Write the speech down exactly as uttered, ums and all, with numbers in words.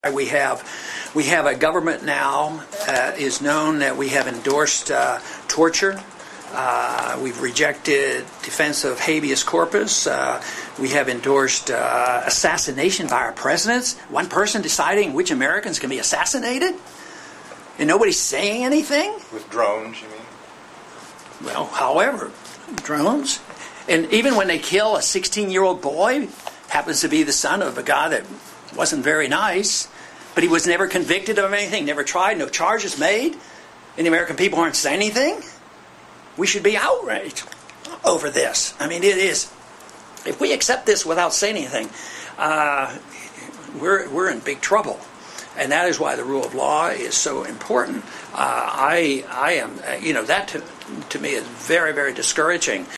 We have, we have a government now uh, is known that we have endorsed uh, torture. Uh, we've rejected defense of habeas corpus. Uh, we have endorsed uh, assassination by our presidents. One person deciding which Americans can be assassinated, and nobody's saying anything. With drones, you mean? Well, however, drones, and even when they kill a sixteen-year-old boy, happens to be the son of a guy that wasn't very nice, but he was never convicted of anything, never tried, no charges made, and the American people aren't saying anything. We should be outraged over this. I mean, it is. If we accept this without saying anything, uh, we're we're in big trouble, and that is why the rule of law is so important. Uh, I I am, uh, you know, that to, to me is very very discouraging.